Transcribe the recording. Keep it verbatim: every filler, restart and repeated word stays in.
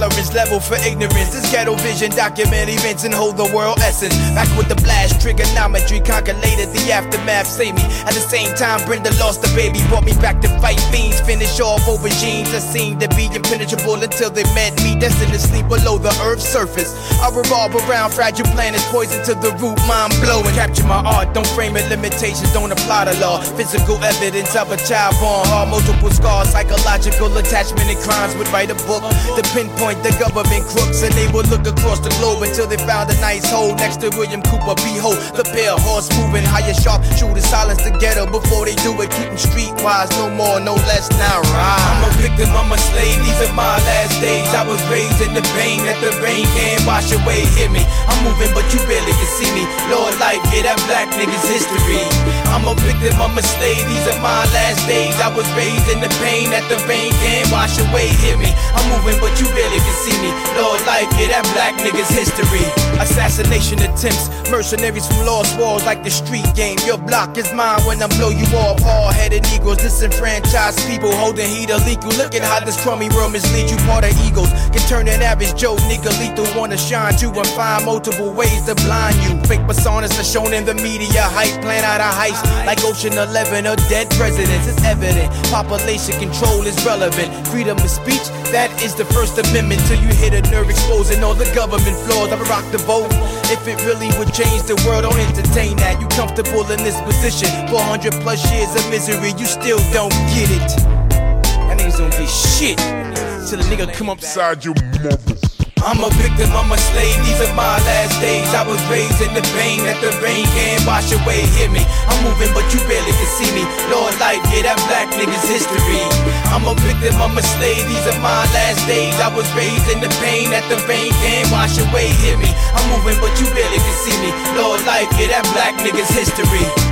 tolerance level for ignorance. This ghetto vision document events and hold the world essence. Back with the blast, trigonometry calculated the aftermath. Save me. At the same time, Brenda lost the baby, brought me back to fight fiends. Finish off over genes that seemed to be impenetrable until they met me, destined to sleep below the earth's surface. I revolve around fragile planets, poison to the root, mind blowing. Capture my art, don't frame it, limitations don't apply to law. Physical evidence of a child born hard, multiple scars, psychological attachment and crimes would write a book to pinpoint the government crooks, and they would look across the globe until they found a nice hole next to William Cooper. Behold, the pale horse moving higher, sharp shooter, silence the ghetto before they do it. Keep them streetwise, no more, no less. Now ride. I'm a victim, I'm a slave. These are my last days. I was raised in the pain that the rain can't wash away. Hear me, I'm moving, but you barely can see me. Lord, life, yeah, that black nigga's history. I'm a victim, I'm a slave. These are my last days. I was raised in the pain that the rain can't wash away. Hear me, I'm moving, but you barely can see me. Lord, life, yeah, that black nigga's history. Assassination attempts, mercenaries from lost walls like the street game. Your block is mine when I blow you off. Hard-headed Negroes, disenfranchised people holding heat illegal. Look at how this crummy world mislead you. Part of egos can turn an average Joe nigga lethal. Wanna shine you and find multiple ways to blind you. Fake personas are shown in the media. Hype, plan out a heist like Ocean Eleven or dead presidents. It's evident population control is relevant. Freedom of speech, that is the First Amendment. Till you hit a nerve exposing all the government flaws. I rock the vote. If it really would change the world, don't entertain that. You comfortable in this position, four hundred plus years of misery, you still don't get it. That niggas don't get shit till the nigga come upside your mother. I'm a victim, I'm a slave, these are my last days. I was raised in the pain that the rain can't wash away. Hear me, I'm moving but you barely can see me. Lord, life, yeah, that black nigga's history. I'm a victim, I'm a slave, these are my last days. I was raised in the pain that the rain can't wash away. Hear me, I'm moving but you barely can see me. Lord, life, yeah, that black nigga's history.